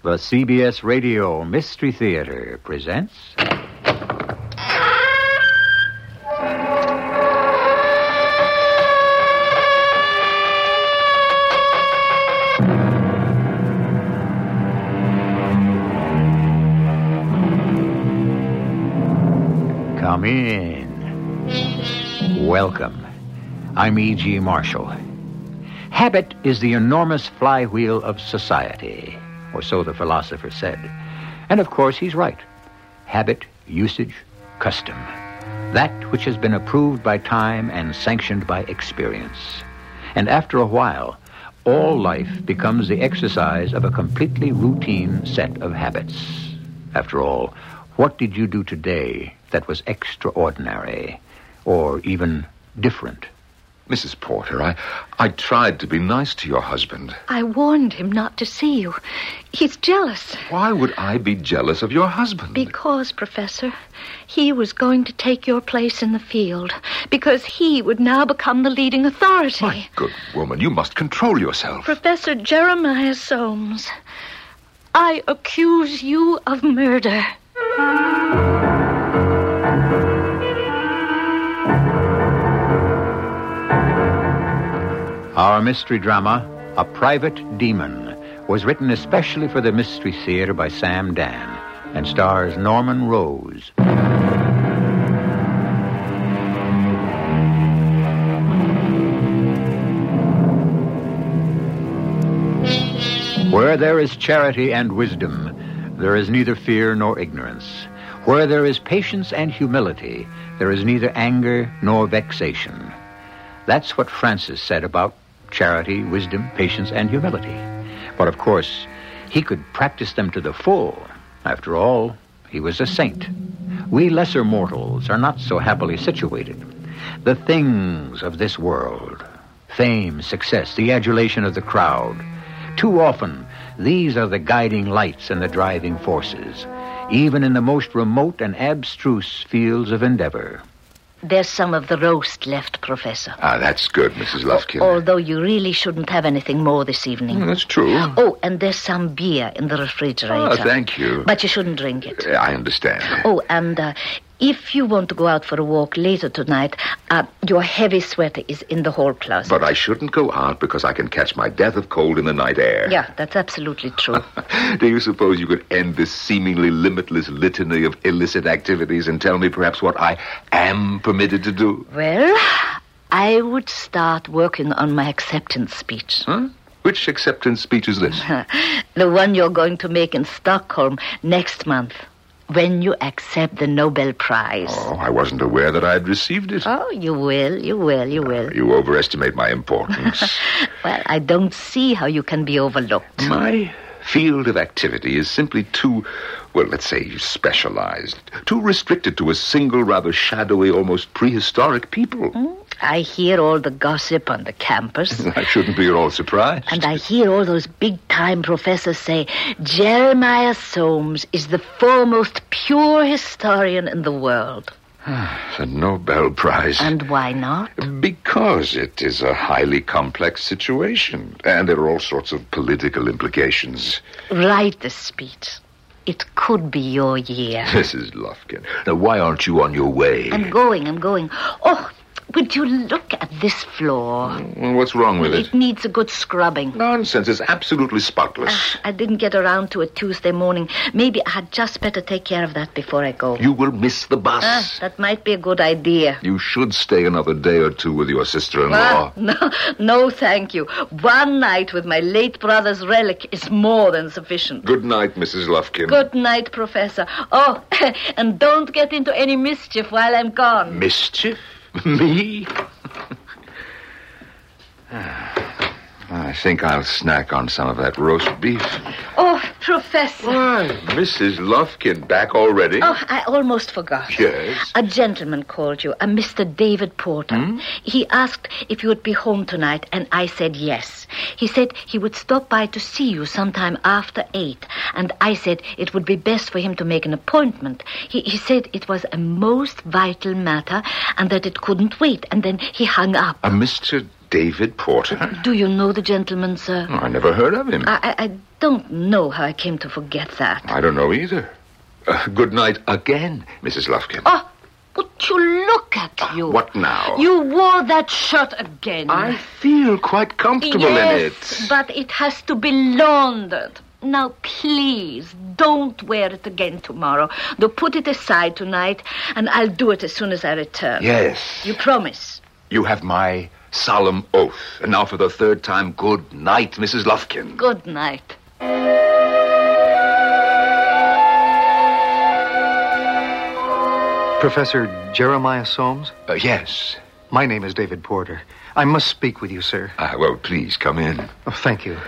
The CBS Radio Mystery Theater presents... Come in. Welcome. I'm E.G. Marshall. Habit is the enormous flywheel of society, or so the philosopher said. And of course, he's right. Habit, usage, custom. That which has been approved by time and sanctioned by experience. And after a while, all life becomes the exercise of a completely routine set of habits. After all, what did you do today that was extraordinary or even different? Mrs. Porter, I tried to be nice to your husband. I warned him not to see you. He's jealous. Why would I be jealous of your husband? Because, Professor, he was going to take your place in the field. Because he would now become the leading authority. My good woman, you must control yourself. Professor Jeremiah Soames, I accuse you of murder. Our mystery drama, A Private Demon, was written especially for the Mystery Theater by Sam Dan and stars Norman Rose. Where there is charity and wisdom, there is neither fear nor ignorance. Where there is patience and humility, there is neither anger nor vexation. That's what Francis said about charity, wisdom, patience, and humility. But of course, he could practice them to the full. After all, he was a saint. We lesser mortals are not so happily situated. The things of this world, fame, success, the adulation of the crowd, too often, these are the guiding lights and the driving forces, even in the most remote and abstruse fields of endeavor. There's some of the roast left, Professor. That's good, Mrs. Lufkin. Although you really shouldn't have anything more this evening. That's true. Oh, and there's some beer in the refrigerator. Thank you. But you shouldn't drink it. I understand. Oh, and if you want to go out for a walk later tonight, your heavy sweater is in the hall closet. But I shouldn't go out because I can catch my death of cold in the night air. Yeah, that's absolutely true. Do you suppose you could end this seemingly limitless litany of illicit activities and tell me perhaps what I am permitted to do? Well, I would start working on my acceptance speech. Huh? Which acceptance speech is this? The one you're going to make in Stockholm next month. When you accept the Nobel Prize. Oh, I wasn't aware that I had received it. Oh, you will. You overestimate my importance. Well, I don't see how you can be overlooked. My field of activity is simply too, well, let's say, specialized. Too restricted to a single, rather shadowy, almost prehistoric people. I hear all the gossip on the campus. I shouldn't be at all surprised. And I hear all those big-time professors say, Jeremiah Soames is the foremost pure historian in the world. The Nobel Prize. And why not? Because it is a highly complex situation, and there are all sorts of political implications. Write the speech. It could be your year. Mrs. Lufkin. Now, why aren't you on your way? I'm going. Oh, would you look at this floor? Well, what's wrong with it? It needs a good scrubbing. Nonsense. It's absolutely spotless. I didn't get around to it Tuesday morning. Maybe I had just better take care of that before I go. You will miss the bus. That might be a good idea. You should stay another day or two with your sister-in-law. No, thank you. One night with my late brother's relic is more than sufficient. Good night, Mrs. Lufkin. Good night, Professor. Oh, and don't get into any mischief while I'm gone. Mischief? Me? I think I'll snack on some of that roast beef. Oh, Professor. Why, Mrs. Lufkin, back already? Oh, I almost forgot. Yes? A gentleman called you, a Mr. David Porter. He asked if you would be home tonight, and I said yes. He said he would stop by to see you sometime after 8, and I said it would be best for him to make an appointment. He said it was a most vital matter and that it couldn't wait, and then he hung up. A Mr. David Porter? Do you know the gentleman, sir? I never heard of him. I don't know how I came to forget that. I don't know either. Good night again, Mrs. Lufkin. Oh, would you look at you? What now? You wore that shirt again. I feel quite comfortable in it. But it has to be laundered. Now, please, don't wear it again tomorrow. Though put it aside tonight, and I'll do it as soon as I return. Yes. You promise? You have my solemn oath. And now for the third time, good night, Mrs. Lufkin. Good night. Professor Jeremiah Soames? Yes. My name is David Porter. I must speak with you, sir. Well, please, come in. Oh, thank you.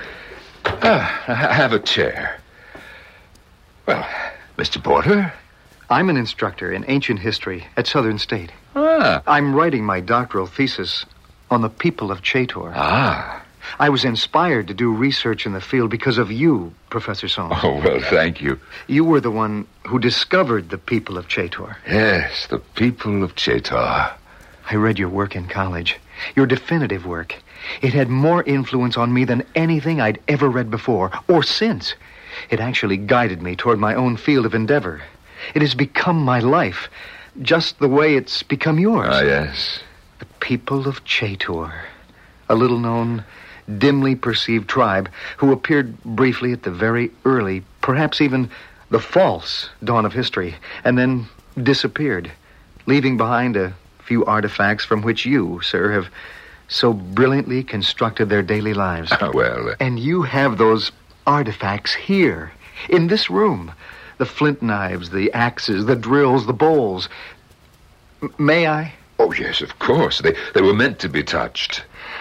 Have a chair. Well, Mr. Porter? I'm an instructor in ancient history at Southern State. Ah. I'm writing my doctoral thesis on the people of Chaytor. Ah. I was inspired to do research in the field because of you, Professor Soames. Oh, well, thank you. You were the one who discovered the people of Chaytor. Yes, the people of Chaytor. I read your work in college, your definitive work. It had more influence on me than anything I'd ever read before, or since. It actually guided me toward my own field of endeavor. It has become my life, just the way it's become yours. Ah, yes. The people of Chaytor, a little-known, dimly perceived tribe who appeared briefly at the very early, perhaps even the false dawn of history, and then disappeared, leaving behind a few artifacts from which you, sir, have so brilliantly constructed their daily lives. Well... And you have those artifacts here, in this room. The flint knives, the axes, the drills, the bowls. May I? Oh, yes, of course. They were meant to be touched.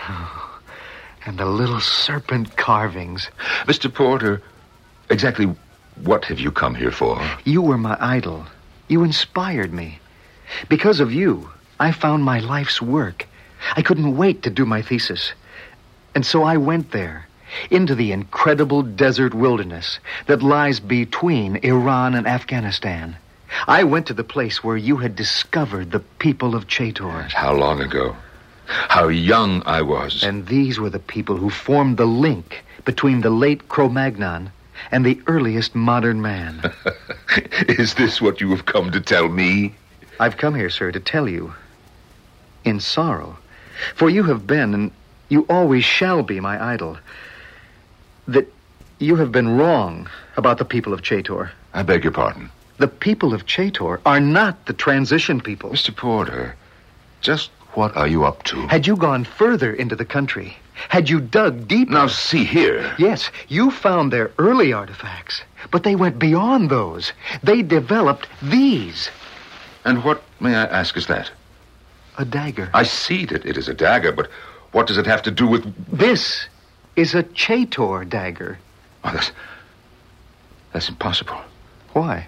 And the little serpent carvings. Mr. Porter, exactly what have you come here for? You were my idol. You inspired me. Because of you, I found my life's work. I couldn't wait to do my thesis. And so I went there, into the incredible desert wilderness that lies between Iran and Afghanistan. I went to the place where you had discovered the people of Chaytor. How long ago? How young I was. And these were the people who formed the link between the late Cro-Magnon and the earliest modern man. Is this what you have come to tell me? I've come here, sir, to tell you, in sorrow, for you have been, and you always shall be, my idol, that you have been wrong about the people of Chaytor. I beg your pardon. The people of Chaytor are not the transition people. Mr. Porter, just what are you up to? Had you gone further into the country, had you dug deeper... Now, see here. Yes, you found their early artifacts, but they went beyond those. They developed these. And what, may I ask, is that? A dagger. I see that it is a dagger, but what does it have to do with... This is a Chaytor dagger. Oh, that's impossible. Why?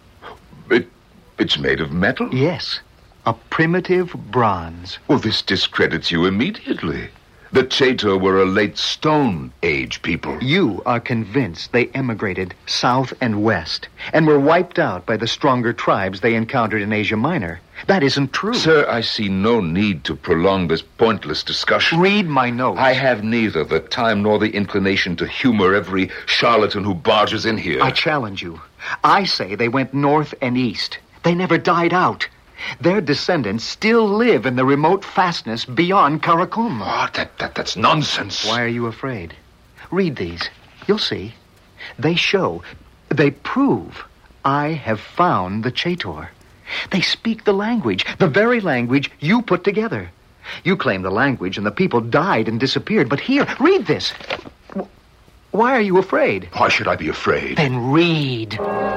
It's made of metal? Yes, a primitive bronze. Well, this discredits you immediately. The Chaytor were a late Stone Age people. You are convinced they emigrated south and west and were wiped out by the stronger tribes they encountered in Asia Minor. That isn't true. Sir, I see no need to prolong this pointless discussion. Read my notes. I have neither the time nor the inclination to humor every charlatan who barges in here. I challenge you. I say they went north and east. They never died out. Their descendants still live in the remote fastness beyond Karakum. Oh, that's nonsense. Why are you afraid? Read these. You'll see. They show, they prove I have found the Chaytor. They speak the language, the very language you put together. You claim the language and the people died and disappeared, but here, read this. Why are you afraid? Why should I be afraid? Then read.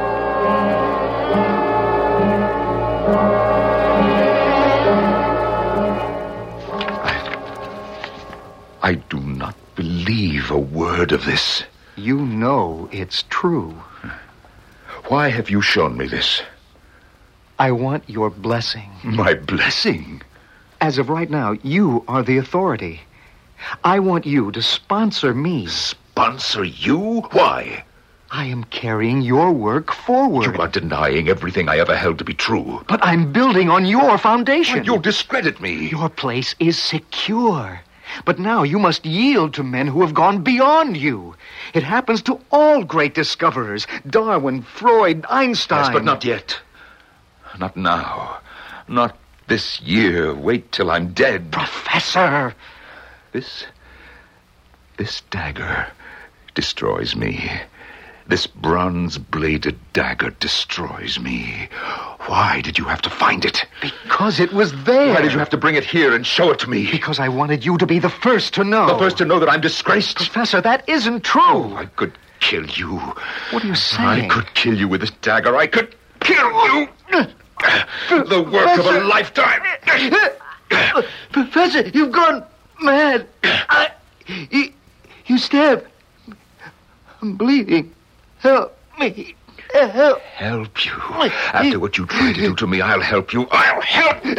I do not believe a word of this. You know it's true. Why have you shown me this? I want your blessing. My blessing? As of right now, you are the authority. I want you to sponsor me. Sponsor you? Why? I am carrying your work forward. You are denying everything I ever held to be true. But I'm building on your foundation. You'll discredit me. Your place is secure. But now you must yield to men who have gone beyond you. It happens to all great discoverers. Darwin, Freud, Einstein. Yes, but not yet. Not now. Not this year. Wait till I'm dead. Professor! This dagger destroys me. This bronze-bladed dagger destroys me. Why did you have to find it? Because it was there. Why did you have to bring it here and show it to me? Because I wanted you to be the first to know. The first to know that I'm disgraced? Professor, that isn't true. Oh, I could kill you. What are you saying? I could kill you with this dagger. I could kill you. The work of a lifetime. Professor, you've gone mad. You stabbed. I'm bleeding. Help me. Help. Help you? After what you tried to do to me, I'll help you. I'll help you.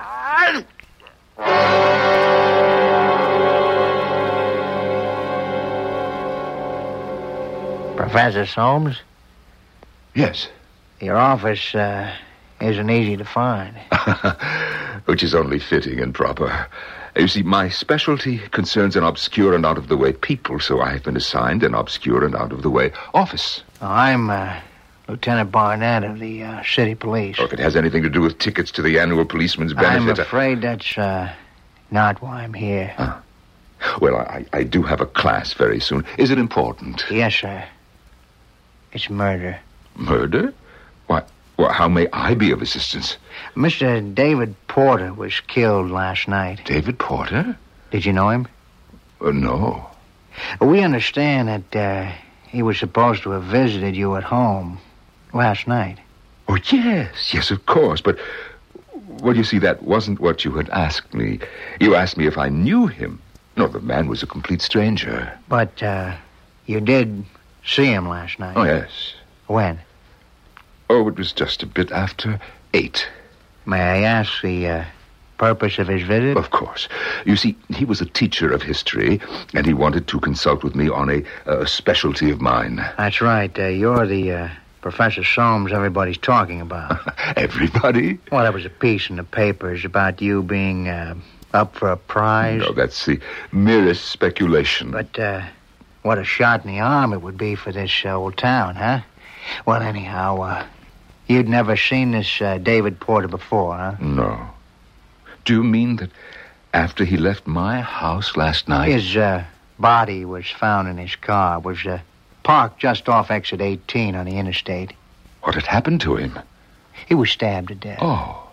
Professor Soames? Yes. Your office isn't easy to find. Which is only fitting and proper. You see, my specialty concerns an obscure and out-of-the-way people, so I have been assigned an obscure and out-of-the-way office. I'm Lieutenant Barnett of the city police. Or if it has anything to do with tickets to the annual policeman's benefit... I'm afraid that's not why I'm here. Well, I do have a class very soon. Is it important? Yes, sir. It's murder. Murder? Why, well, how may I be of assistance? Mr. David Porter was killed last night. David Porter? Did you know him? No. We understand that he was supposed to have visited you at home last night. Oh, yes, of course. But, well, you see, that wasn't what you had asked me. You asked me if I knew him. No, the man was a complete stranger. But you did see him last night? Oh, yes. When? Oh, it was just a bit after 8. May I ask the purpose of his visit? Of course. You see, he was a teacher of history, and he wanted to consult with me on a specialty of mine. That's right. You're the Professor Soames everybody's talking about. Everybody? Well, there was a piece in the papers about you being up for a prize. No, that's the merest speculation. But what a shot in the arm it would be for this old town, huh? Well, anyhow, you'd never seen this David Porter before, huh? No. Do you mean that after he left my house last night... His body was found in his car. It was parked just off exit 18 on the interstate. What had happened to him? He was stabbed to death. Oh,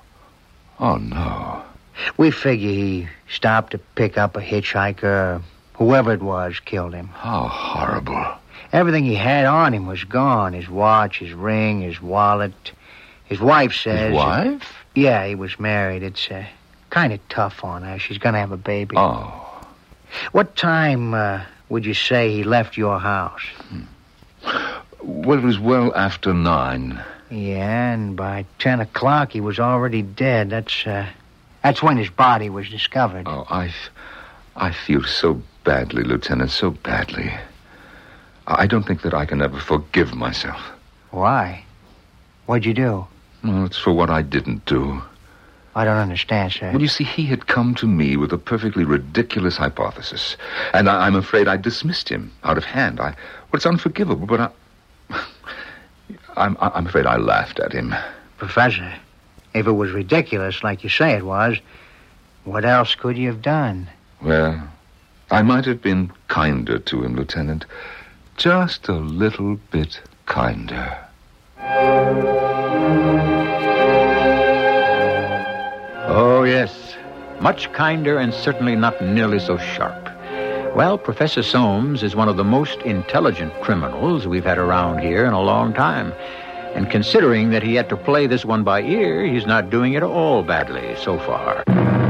no. We figure he stopped to pick up a hitchhiker. Whoever it was killed him. How horrible. Everything he had on him was gone. His watch, his ring, his wallet. His wife says... His wife? Yeah, he was married. It's kind of tough on her. She's going to have a baby. Oh. What time would you say he left your house? Well, it was well after 9. Yeah, and by 10 o'clock he was already dead. That's when his body was discovered. Oh, I feel so badly, Lieutenant, so badly. I don't think that I can ever forgive myself. Why? What'd you do? Well, it's for what I didn't do. I don't understand, sir. Well, you see, he had come to me with a perfectly ridiculous hypothesis, and I'm afraid I dismissed him out of hand. Well, it's unforgivable, but I'm afraid I laughed at him. Professor, if it was ridiculous like you say it was, what else could you have done? Well, I might have been kinder to him, Lieutenant. Just a little bit kinder. Oh, yes. Much kinder and certainly not nearly so sharp. Well, Professor Soames is one of the most intelligent criminals we've had around here in a long time. And considering that he had to play this one by ear, he's not doing it all badly so far.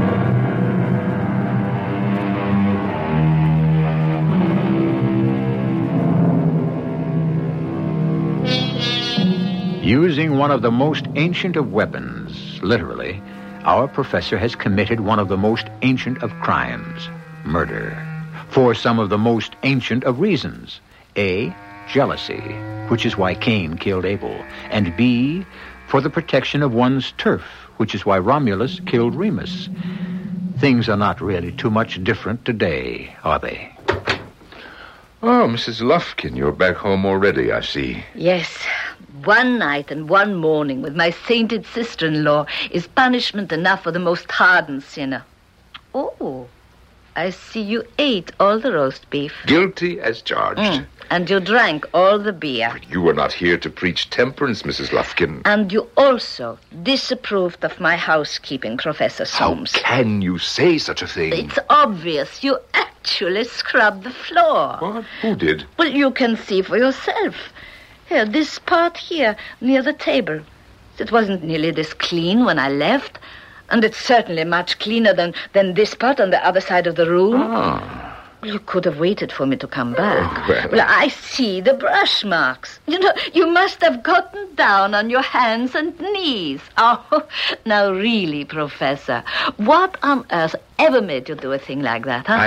Using one of the most ancient of weapons, literally, our professor has committed one of the most ancient of crimes, murder, for some of the most ancient of reasons. A, jealousy, which is why Cain killed Abel, and B, for the protection of one's turf, which is why Romulus killed Remus. Things are not really too much different today, are they? Oh, Mrs. Lufkin, you're back home already, I see. Yes. One night and one morning with my sainted sister-in-law is punishment enough for the most hardened sinner. Oh, I see you ate all the roast beef. Guilty as charged. And you drank all the beer. You were not here to preach temperance, Mrs. Lufkin. And you also disapproved of my housekeeping, Professor Soames. How can you say such a thing? It's obvious. You actually scrubbed the floor. What? Who did? Well, you can see for yourself. Here, this part here, near the table. It wasn't nearly this clean when I left. And it's certainly much cleaner than this part on the other side of the room. Ah. You could have waited for me to come back. Oh, well, I see the brush marks. You know, you must have gotten down on your hands and knees. Oh, now really, Professor, what on earth ever made you do a thing like that, huh?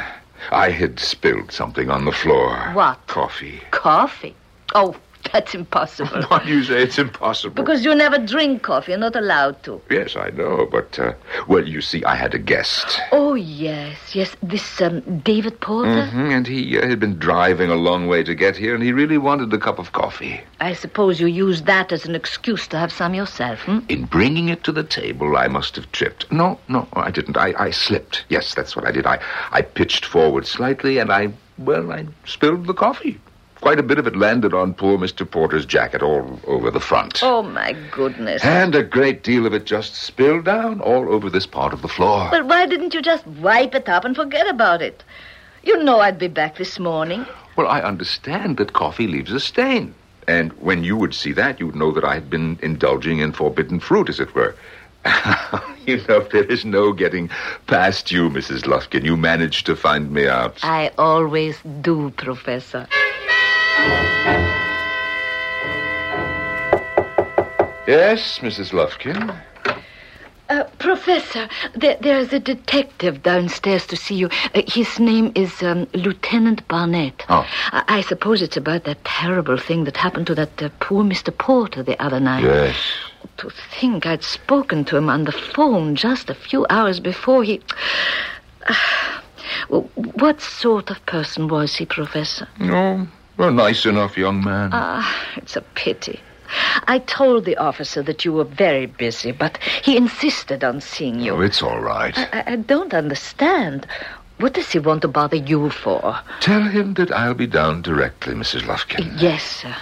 I had spilled something on the floor. What? Coffee. Coffee? Oh, that's impossible. Why do you say it's impossible? Because you never drink coffee. You're not allowed to. Yes, I know, but, well, you see, I had a guest. Oh, yes. This, David Porter? And he had been driving a long way to get here, and he really wanted a cup of coffee. I suppose you used that as an excuse to have some yourself, In bringing it to the table, I must have tripped. No, I didn't. I slipped. Yes, that's what I did. I pitched forward slightly, and I spilled the coffee. Quite a bit of it landed on poor Mr. Porter's jacket all over the front. Oh, my goodness. And a great deal of it just spilled down all over this part of the floor. Well, why didn't you just wipe it up and forget about it? You know I'd be back this morning. Well, I understand that coffee leaves a stain. And when you would see that, you'd know that I had been indulging in forbidden fruit, as it were. You know, there is no getting past you, Mrs. Lufkin. You managed to find me out. I always do, Professor. Yes, Mrs. Lufkin? Professor, there's a detective downstairs to see you. His name is Lieutenant Barnett. Oh. I suppose it's about that terrible thing that happened to that poor Mr. Porter the other night. Yes. To think I'd spoken to him on the phone just a few hours before he... What sort of person was he, Professor? Oh, a nice enough young man. It's a pity. I told the officer that you were very busy, but he insisted on seeing you. Oh, it's all right. I don't understand. What does he want to bother you for? Tell him that I'll be down directly, Mrs. Lufkin. Yes, sir.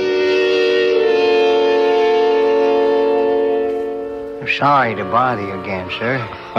I'm sorry to bother you again, sir.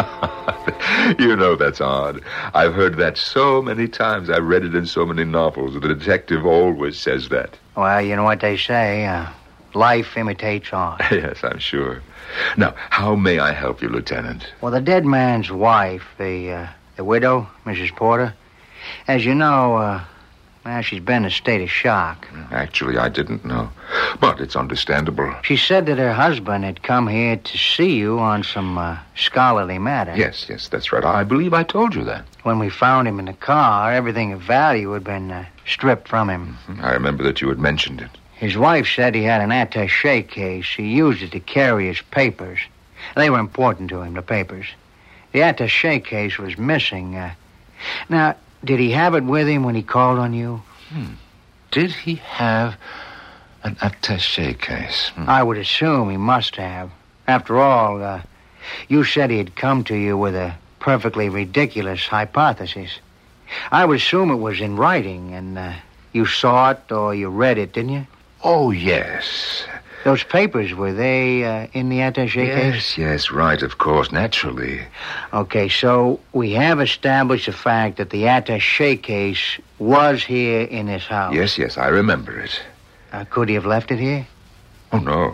You know that's odd. I've heard that so many times. I've read it in so many novels. The detective always says that. Well, you know what they say, life imitates art. Yes, I'm sure. Now, how may I help you, Lieutenant? Well, the dead man's wife, the widow, Mrs. Porter, as you know, she's been in a state of shock. Actually, I didn't know. But it's understandable. She said that her husband had come here to see you on some scholarly matter. Yes, that's right. I believe I told you that. When we found him in the car, everything of value had been stripped from him. I remember that you had mentioned it. His wife said he had an attaché case. He used it to carry his papers. They were important to him, the papers. The attaché case was missing. Now, did he have it with him when he called on you? Did he have an attaché case? I would assume he must have. After all, you said he had come to you with a perfectly ridiculous hypothesis. I would assume it was in writing, and you saw it or you read it, didn't you? Oh, yes. Those papers, were they in the attaché case? Yes, right, of course, naturally. Okay, so we have established the fact that the attaché case was here in this house. Yes, I remember it. Could he have left it here? Oh, no.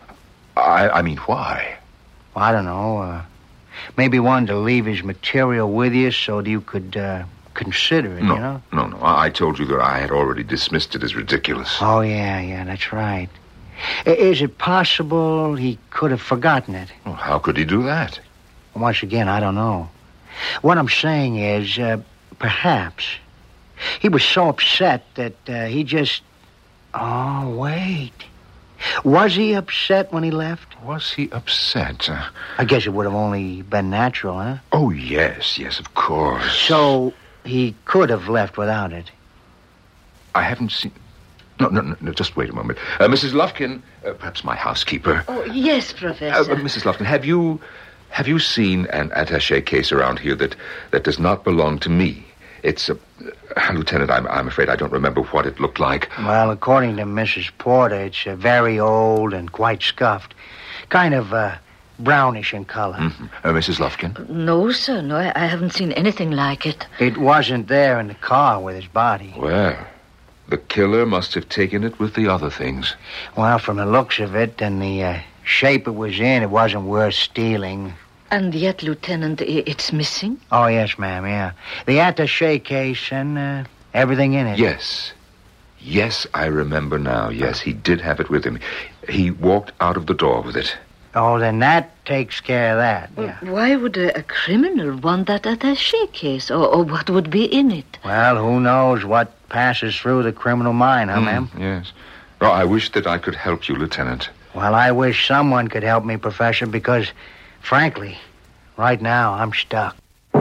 I mean, why? Well, I don't know. Maybe he wanted to leave his material with you so that you could consider it, No. you know? No. I told you that I had already dismissed it as ridiculous. Oh, yeah, that's right. Is it possible he could have forgotten it? Well, how could he do that? Once again, I don't know. What I'm saying is, perhaps he was so upset that he just... Oh, wait. Was he upset when he left? Was he upset? I guess it would have only been natural, huh? Oh, yes, of course. So he could have left without it. I haven't seen... No, just wait a moment. Mrs. Lufkin, perhaps my housekeeper. Oh, yes, Professor. Mrs. Lufkin, have you seen an attaché case around here that does not belong to me? It's Lieutenant, I'm afraid I don't remember what it looked like. Well, according to Mrs. Porter, it's very old and quite scuffed. Kind of brownish in color. Mm-hmm. Mrs. Lufkin? No, sir. No, I haven't seen anything like it. It wasn't there in the car with his body. Well, the killer must have taken it with the other things. Well, from the looks of it and the shape it was in, it wasn't worth stealing. And yet, Lieutenant, it's missing? Oh, yes, ma'am, yeah. The attaché case and everything in it. Yes, I remember now. Yes, he did have it with him. He walked out of the door with it. Oh, then that takes care of that, yeah. Why would a criminal want that attaché case? Or what would be in it? Well, who knows what passes through the criminal mind, huh, ma'am? Yes. Oh, I wish that I could help you, Lieutenant. Well, I wish someone could help me, Professor, because, frankly, right now I'm stuck.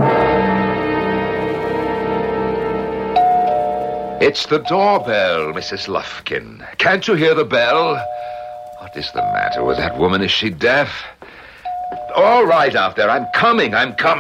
It's the doorbell, Mrs. Lufkin. Can't you hear the bell? What is the matter with that woman? Is she deaf? All right out there. I'm coming.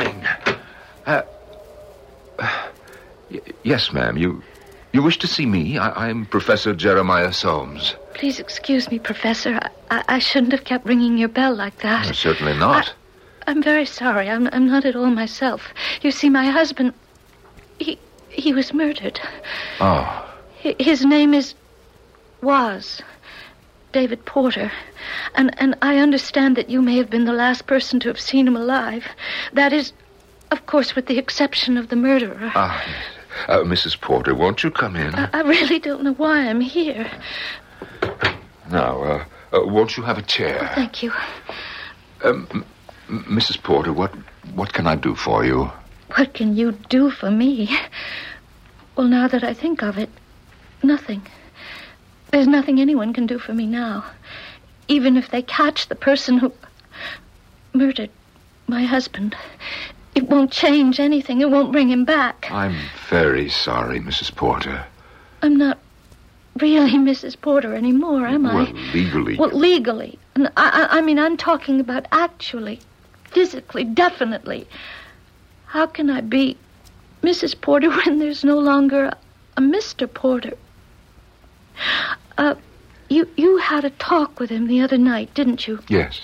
Yes, ma'am. You wish to see me? I'm Professor Jeremiah Soames. Please excuse me, Professor. I shouldn't have kept ringing your bell like that. No, certainly not. I'm very sorry. I'm not at all myself. You see, my husband, he was murdered. Oh. His name was David Porter. And I understand that you may have been the last person to have seen him alive. That is, of course, with the exception of the murderer. Mrs. Porter, won't you come in? I really don't know why I'm here. Now, won't you have a chair? Oh, thank you. Mrs. Porter, what can I do for you? What can you do for me? Well, now that I think of it, nothing. There's nothing anyone can do for me now. Even if they catch the person who murdered my husband, it won't change anything. It won't bring him back. I'm very sorry, Mrs. Porter. I'm not really Mrs. Porter anymore, am I? Well, legally. Well, legally. And I mean, I'm talking about actually, physically, definitely. How can I be Mrs. Porter when there's no longer a Mr. Porter? You had a talk with him the other night, didn't you? Yes.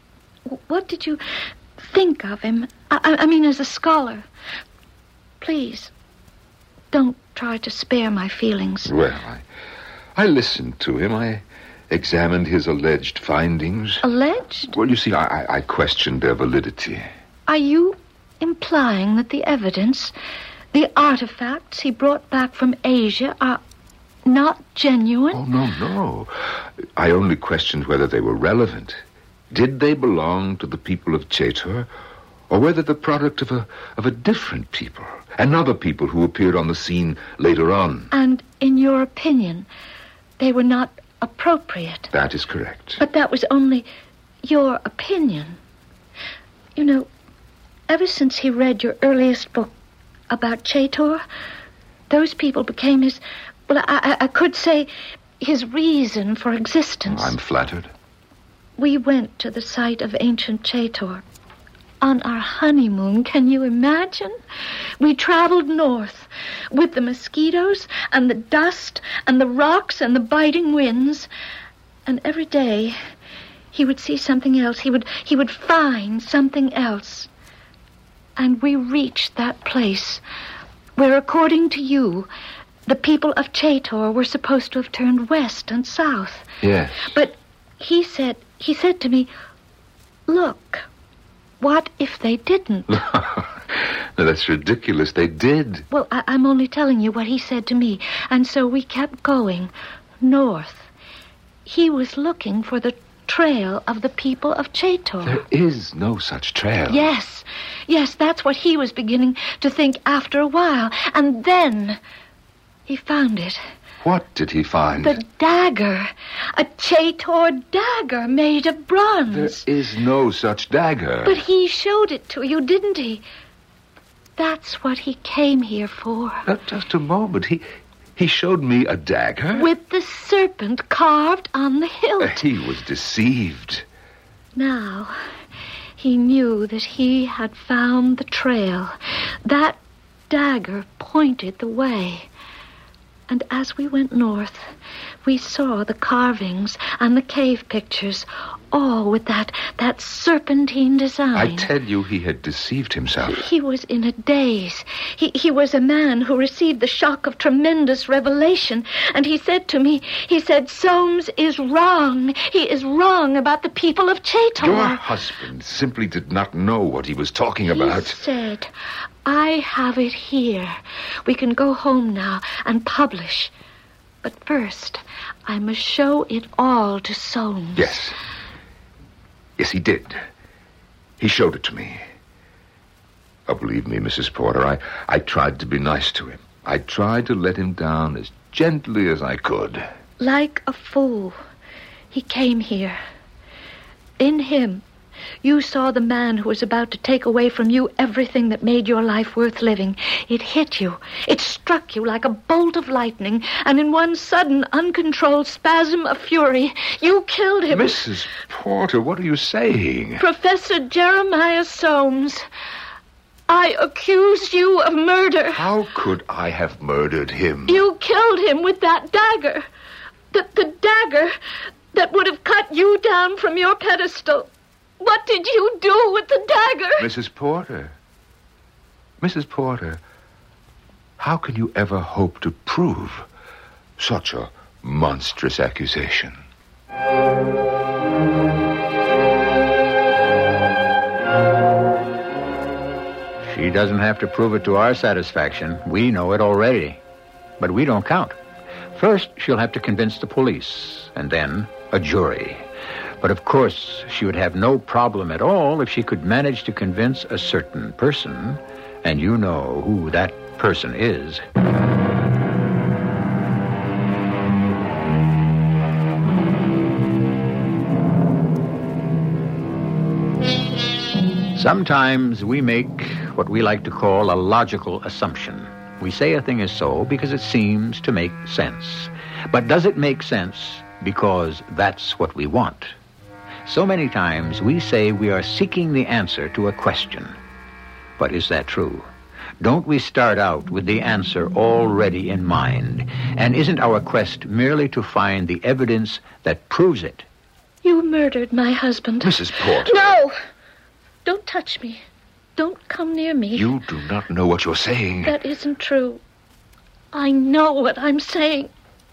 What did you think of him? I mean, as a scholar. Please, don't try to spare my feelings. Well, I listened to him. I examined his alleged findings. Alleged? Well, you see, I questioned their validity. Are you implying that the evidence, the artifacts he brought back from Asia are not genuine? Oh, no. I only questioned whether they were relevant. Did they belong to the people of Chaitor, or whether the product of a different people, another people who appeared on the scene later on? And in your opinion, they were not appropriate? That is correct. But that was only your opinion. You know, ever since he read your earliest book about Chaitor, those people became his, well, I could say his reason for existence. I'm flattered. We went to the site of ancient Chaitor on our honeymoon. Can you imagine? We traveled north with the mosquitoes and the dust and the rocks and the biting winds. And every day he would see something else. He would find something else. And we reached that place where, according to you, the people of Chaitor were supposed to have turned west and south. Yes. But he said to me, look, what if they didn't? No, that's ridiculous. They did. Well, I'm only telling you what he said to me. And so we kept going north. He was looking for the trail of the people of Chaitor. There is no such trail. Yes, that's what he was beginning to think after a while. And then he found it. What did he find? The dagger. A Chator dagger made of bronze. There is no such dagger. But he showed it to you, didn't he? That's what he came here for. Just a moment. He showed me a dagger? With the serpent carved on the hilt. He was deceived. Now, he knew that he had found the trail. That dagger pointed the way. And as we went north, we saw the carvings and the cave pictures, all with that serpentine design. I tell you, he had deceived himself. He was in a daze. He was a man who received the shock of tremendous revelation. And he said to me, Soames is wrong. He is wrong about the people of Chator. Your husband simply did not know what he was talking about. He said, I have it here. We can go home now and publish. But first, I must show it all to Soames. Yes. Yes, he did. He showed it to me. Oh, believe me, Mrs. Porter, I tried to be nice to him. I tried to let him down as gently as I could. Like a fool, he came here. In him, you saw the man who was about to take away from you everything that made your life worth living. It hit you. It struck you like a bolt of lightning, and in one sudden, uncontrolled spasm of fury, you killed him. Mrs. Porter, what are you saying? Professor Jeremiah Soames, I accuse you of murder. How could I have murdered him? You killed him with that dagger. The dagger that would have cut you down from your pedestal. What did you do with the dagger? Mrs. Porter. Mrs. Porter, how can you ever hope to prove such a monstrous accusation? She doesn't have to prove it to our satisfaction. We know it already. But we don't count. First, she'll have to convince the police, and then a jury. But of course, she would have no problem at all if she could manage to convince a certain person, and you know who that person is. Sometimes we make what we like to call a logical assumption. We say a thing is so because it seems to make sense. But does it make sense because that's what we want? So many times we say we are seeking the answer to a question. But is that true? Don't we start out with the answer already in mind? And isn't our quest merely to find the evidence that proves it? You murdered my husband. Mrs. Porter. No! Don't touch me. Don't come near me. You do not know what you're saying. That isn't true. I know what I'm saying.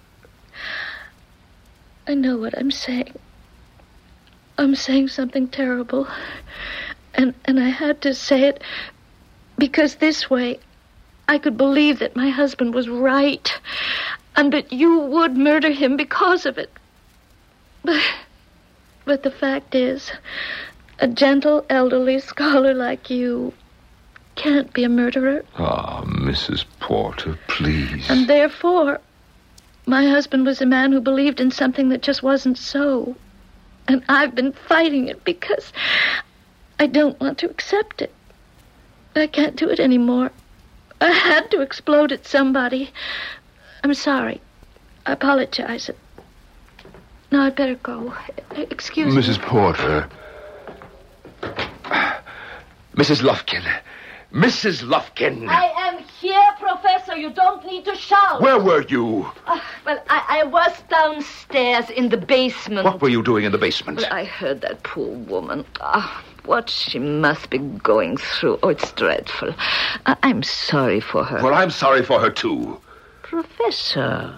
I know what I'm saying. I'm saying something terrible. And I had to say it because this way I could believe that my husband was right and that you would murder him because of it. But the fact is, a gentle, elderly scholar like you can't be a murderer. Ah, Mrs. Porter, please. And therefore, my husband was a man who believed in something that just wasn't so. And I've been fighting it because I don't want to accept it. I can't do it anymore. I had to explode at somebody. I'm sorry. I apologize. No, I'd better go. Excuse me. Mrs. Porter. Mrs. Lufkin. Mrs. Lufkin. I am here, Professor. You don't need to shout. Where were you? Well, I was downstairs in the basement. What were you doing in the basement? Well, I heard that poor woman. What she must be going through. Oh, it's dreadful. I'm sorry for her. Well, I'm sorry for her, too. Professor.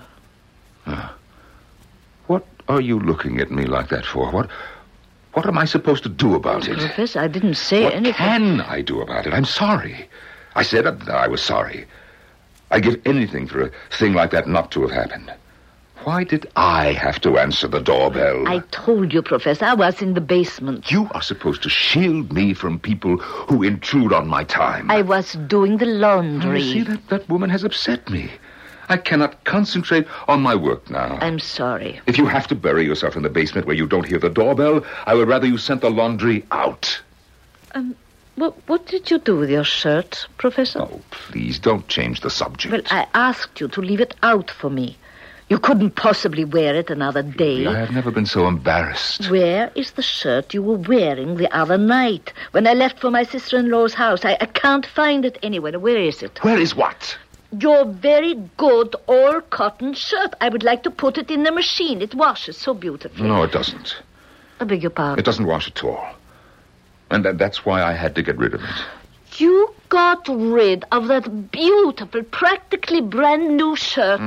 What are you looking at me like that for? What am I supposed to do about it? Professor, I didn't say anything. What can I do about it? I'm sorry. I said that I was sorry. I'd give anything for a thing like that not to have happened. Why did I have to answer the doorbell? I told you, Professor, I was in the basement. You are supposed to shield me from people who intrude on my time. I was doing the laundry. You see, that woman has upset me. I cannot concentrate on my work now. I'm sorry. If you have to bury yourself in the basement where you don't hear the doorbell, I would rather you sent the laundry out. What did you do with your shirt, Professor? Oh, please, don't change the subject. Well, I asked you to leave it out for me. You couldn't possibly wear it another day. I have never been so embarrassed. Where is the shirt you were wearing the other night when I left for my sister-in-law's house? I can't find it anywhere. Where is it? Where is what? Your very good all-cotton shirt. I would like to put it in the machine. It washes so beautifully. No, it doesn't. I beg your pardon? It doesn't wash at all. And that's why I had to get rid of it. You got rid of that beautiful, practically brand new shirt.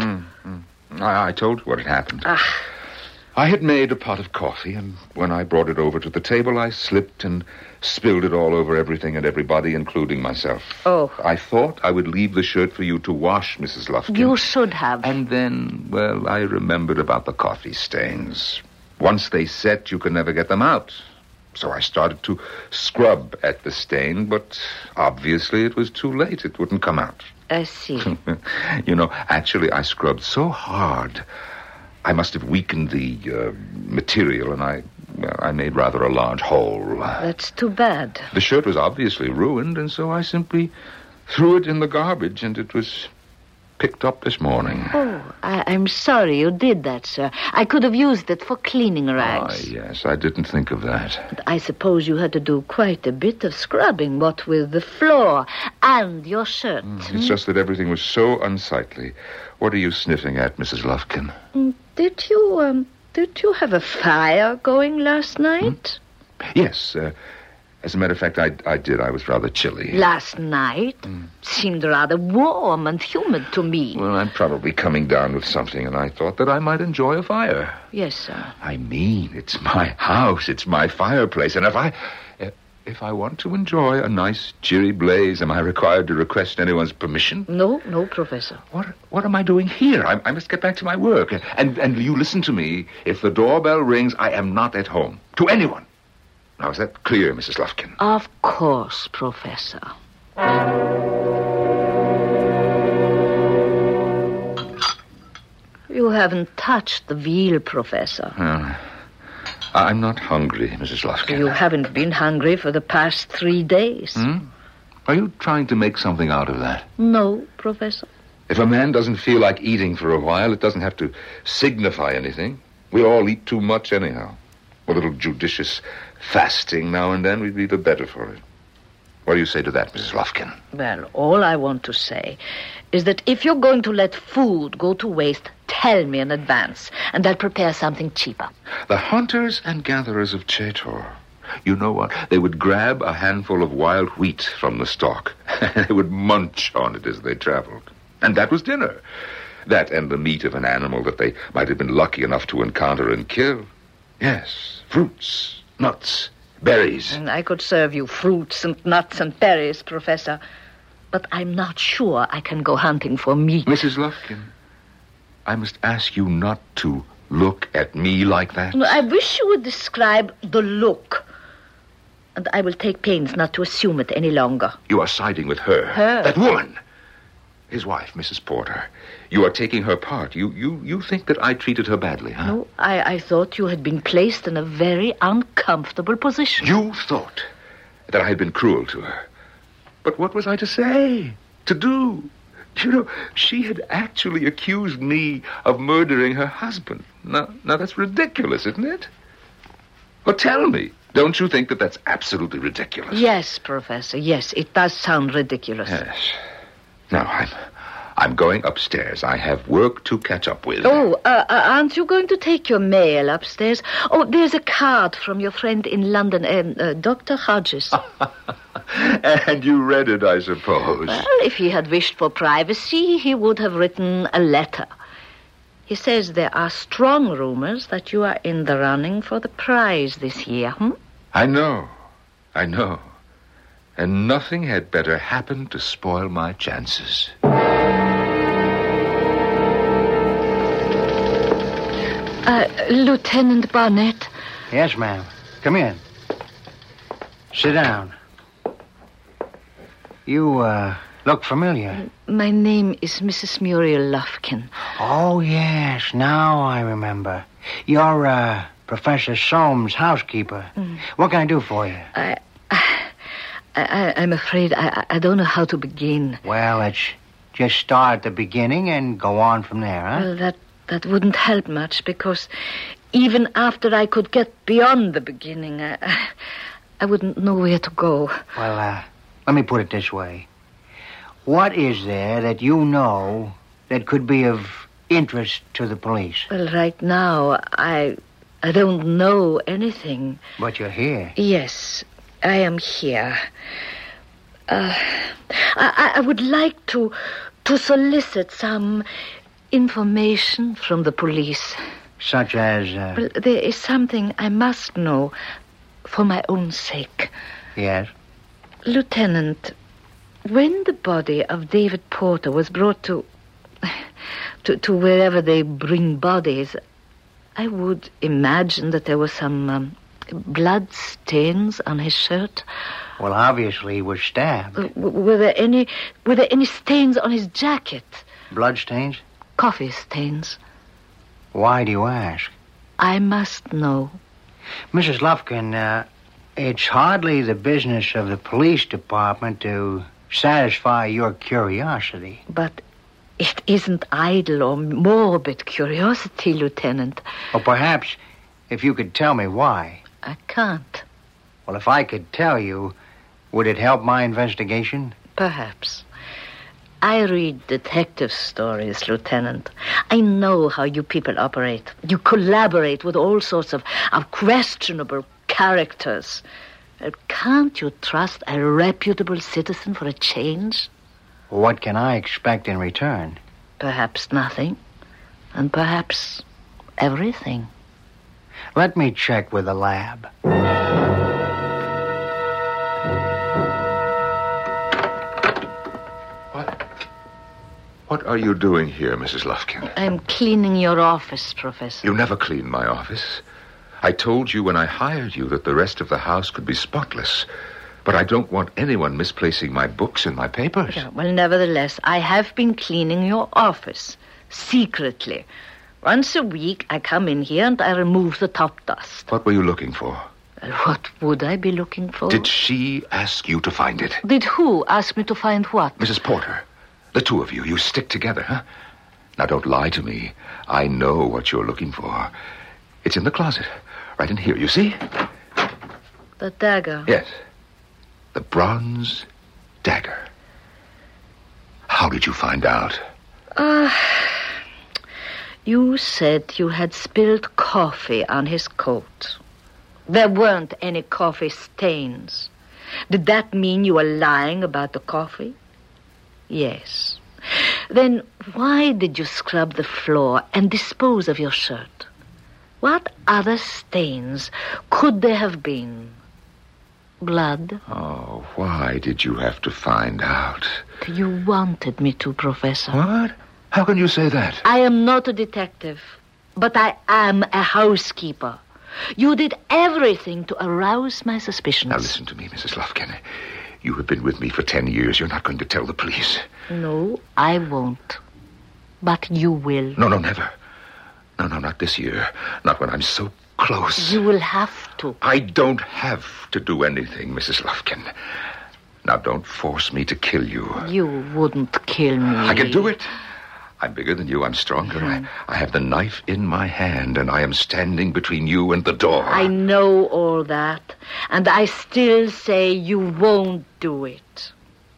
I told you what had happened. I had made a pot of coffee, and when I brought it over to the table, I slipped and spilled it all over everything and everybody, including myself. Oh. I thought I would leave the shirt for you to wash, Mrs. Lufkin. You should have. And then, well, I remembered about the coffee stains. Once they set, you could never get them out. So I started to scrub at the stain, but obviously it was too late. It wouldn't come out. I see. You know, actually, I scrubbed so hard, I must have weakened the material, and I made rather a large hole. That's too bad. The shirt was obviously ruined, and so I simply threw it in the garbage, and it was picked up this morning. Oh, I'm sorry you did that, sir. I could have used it for cleaning rags. Yes, I didn't think of that. But I suppose you had to do quite a bit of scrubbing, what with the floor and your shirt. It's just that everything was so unsightly. What are you sniffing at, Mrs. Lufkin? Did you have a fire going last night? Yes, as a matter of fact, I did. I was rather chilly. Last night? Seemed rather warm and humid to me. Well, I'm probably coming down with something, and I thought that I might enjoy a fire. Yes, sir. I mean, it's my house, it's my fireplace, and if I want to enjoy a nice, cheery blaze, am I required to request anyone's permission? No, Professor. What am I doing here? I must get back to my work. And you listen to me. If the doorbell rings, I am not at home. To anyone. Now, is that clear, Mrs. Lufkin? Of course, Professor. You haven't touched the veal, Professor. I'm not hungry, Mrs. Lufkin. You haven't been hungry for the past 3 days. Are you trying to make something out of that? No, Professor. If a man doesn't feel like eating for a while, it doesn't have to signify anything. We all eat too much anyhow. A little judicious fasting now and then would be the better for it. What do you say to that, Mrs. Lufkin? Well, all I want to say is that if you're going to let food go to waste, tell me in advance, and I'll prepare something cheaper. The hunters and gatherers of Chetor. You know what? They would grab a handful of wild wheat from the stalk, and they would munch on it as they traveled. And that was dinner. That and the meat of an animal that they might have been lucky enough to encounter and kill. Yes, fruits, nuts, berries. And I could serve you fruits and nuts and berries, Professor. But I'm not sure I can go hunting for meat. Mrs. Lufkin, I must ask you not to look at me like that. I wish you would describe the look. And I will take pains not to assume it any longer. You are siding with her. Her? That woman. His wife, Mrs. Porter. You are taking her part. You think that I treated her badly, huh? No, I thought you had been placed in a very uncomfortable position. You thought that I had been cruel to her. But what was I to say? To do? You know, she had actually accused me of murdering her husband. Now that's ridiculous, isn't it? Well, tell me. Don't you think that that's absolutely ridiculous? Yes, Professor, yes. It does sound ridiculous. Yes. Now, I'm going upstairs. I have work to catch up with. Oh, aren't you going to take your mail upstairs? Oh, there's a card from your friend in London, Dr. Hodges. And you read it, I suppose. Well, if he had wished for privacy, he would have written a letter. He says there are strong rumors that you are in the running for the prize this year, I know. And nothing had better happen to spoil my chances. Lieutenant Barnett. Yes, ma'am. Come in. Sit down. You, Look familiar. My name is Mrs. Muriel Lufkin. Oh, yes. Now I remember. You're, Professor Soames' housekeeper. What can I do for you? I'm afraid I don't know how to begin. Well, let's just start at the beginning and go on from there, huh? Well, that wouldn't help much, because even after I could get beyond the beginning, I wouldn't know where to go. Well, let me put it this way. What is there that you know that could be of interest to the police? Well, right now, I don't know anything. But you're here. Yes, I am here. I would like to solicit some information from the police. Such as, Well, there is something I must know for my own sake. Yes? Lieutenant, when the body of David Porter was brought to wherever they bring bodies, I would imagine that there were some blood stains on his shirt. Well, obviously he was stabbed. Were there any stains on his jacket? Blood stains? Coffee stains. Why do you ask? I must know. Mrs. Lufkin, it's hardly the business of the police department to satisfy your curiosity. But it isn't idle or morbid curiosity, Lieutenant. Or perhaps if you could tell me why. I can't. Well, if I could tell you, would it help my investigation? Perhaps. I read detective stories, Lieutenant. I know how you people operate. You collaborate with all sorts of questionable characters. Can't you trust a reputable citizen for a change? What can I expect in return? Perhaps nothing. And perhaps everything. Let me check with the lab. What are you doing here, Mrs. Lufkin? I'm cleaning your office, Professor. You never clean my office. I told you when I hired you that the rest of the house could be spotless. But I don't want anyone misplacing my books and my papers. Yeah, well, nevertheless, I have been cleaning your office, secretly. Once a week, I come in here and I remove the top dust. What were you looking for? Well, what would I be looking for? Did she ask you to find it? Did who ask me to find what? Mrs. Porter. The two of you, you stick together, huh? Now, don't lie to me. I know what you're looking for. It's in the closet, right in here, you see? The dagger. Yes. The bronze dagger. How did you find out? You said you had spilled coffee on his coat. There weren't any coffee stains. Did that mean you were lying about the coffee? Yes. Then why did you scrub the floor and dispose of your shirt? What other stains could there have been? Blood? Oh, why did you have to find out? You wanted me to, Professor. What? How can you say that? I am not a detective, but I am a housekeeper. You did everything to arouse my suspicions. Now listen to me, Mrs. Lufkin. You have been with me for 10 years. You're not going to tell the police. No, I won't. But you will. No, never. No, not this year. Not when I'm so close. You will have to. I don't have to do anything, Mrs. Lufkin. Now, don't force me to kill you. You wouldn't kill me. I can do it. I'm bigger than you. I'm stronger. I have the knife in my hand, and I am standing between you and the door. I know all that, and I still say you won't do it.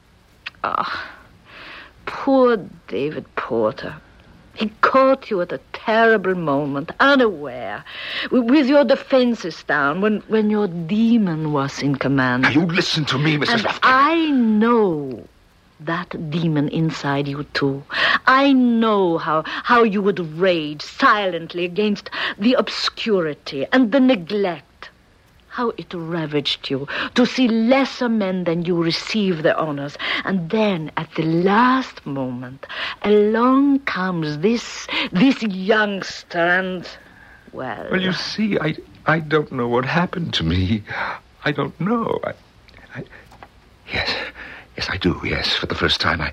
Poor David Porter. He caught you at a terrible moment, unaware, with your defenses down, when your demon was in command. Now, you listen to me, Mrs. And Lufkin. I know that demon inside you, too. I know how you would rage silently against the obscurity and the neglect. How it ravaged you to see lesser men than you receive their honors. And then, at the last moment, along comes this youngster and, well... Well, you see, I don't know what happened to me. I don't know. Yes, Yes, I do, yes. For the first time,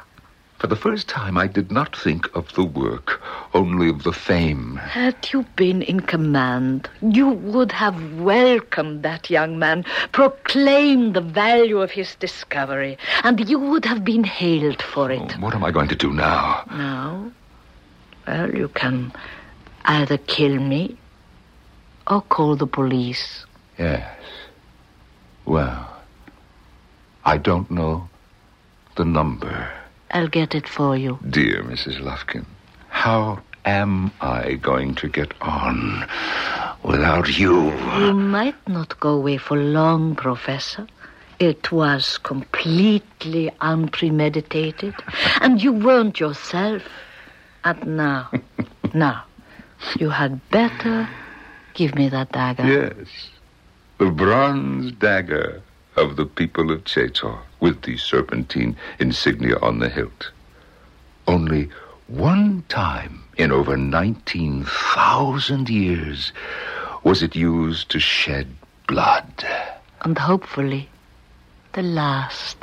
I did not think of the work, only of the fame. Had you been in command, you would have welcomed that young man, proclaimed the value of his discovery, and you would have been hailed for it. Oh, what am I going to do now? Now? Well, you can either kill me or call the police. Yes. Well, I don't know the number. I'll get it for you. Dear Mrs. Lufkin, how am I going to get on without you? You might not go away for long, Professor. It was completely unpremeditated, and you weren't yourself. And now, you had better give me that dagger. Yes, the bronze dagger of the people of Chetor, with the serpentine insignia on the hilt. Only one time in over 19,000 years was it used to shed blood. And hopefully, the last.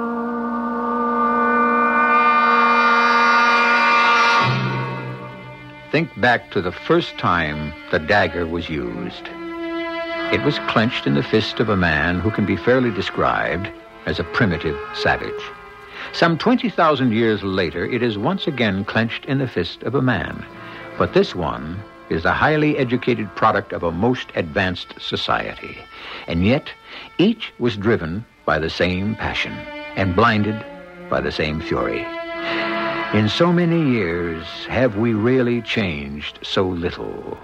Think back to the first time the dagger was used. It was clenched in the fist of a man who can be fairly described as a primitive savage. Some 20,000 years later, it is once again clenched in the fist of a man. But this one is the highly educated product of a most advanced society. And yet, each was driven by the same passion and blinded by the same fury. In so many years, have we really changed so little?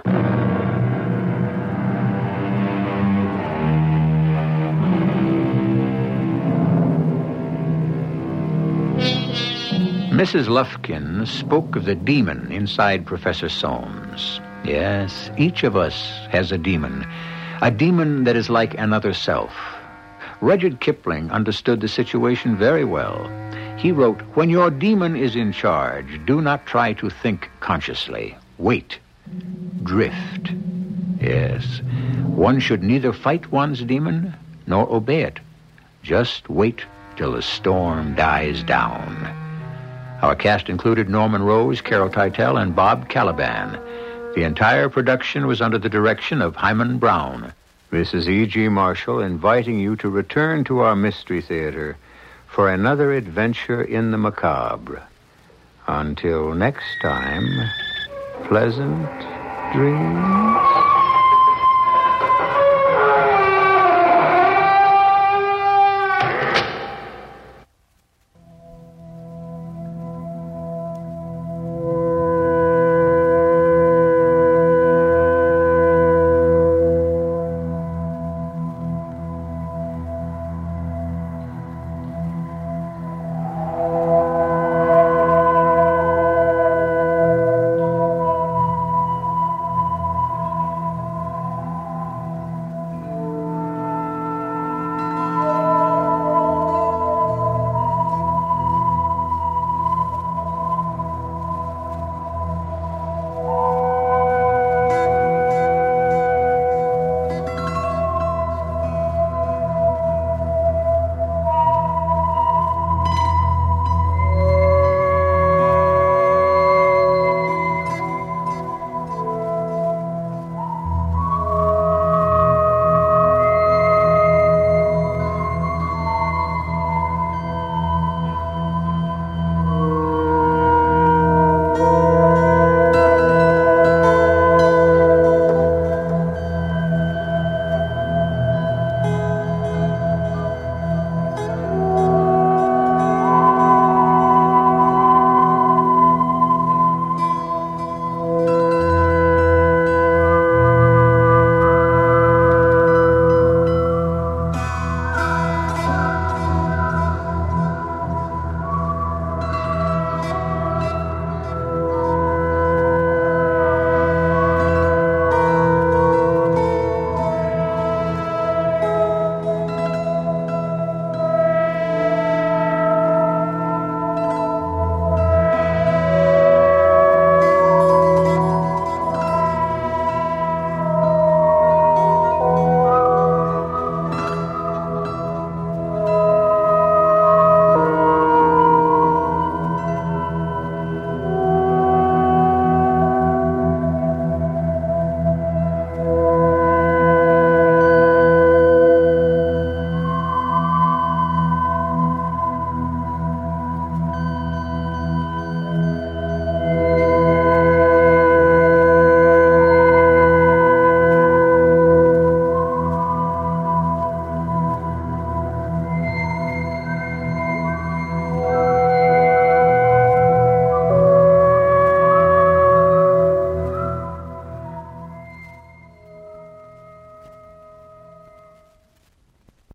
Mrs. Lufkin spoke of the demon inside Professor Soames. Yes, each of us has a demon that is like another self. Rudyard Kipling understood the situation very well. He wrote, "When your demon is in charge, do not try to think consciously. Wait. Drift." Yes, one should neither fight one's demon nor obey it. Just wait till the storm dies down. Our cast included Norman Rose, Carol Teitel, and Bob Caliban. The entire production was under the direction of Hyman Brown. This is E.G. Marshall inviting you to return to our Mystery Theater for another adventure in the macabre. Until next time, pleasant dreams.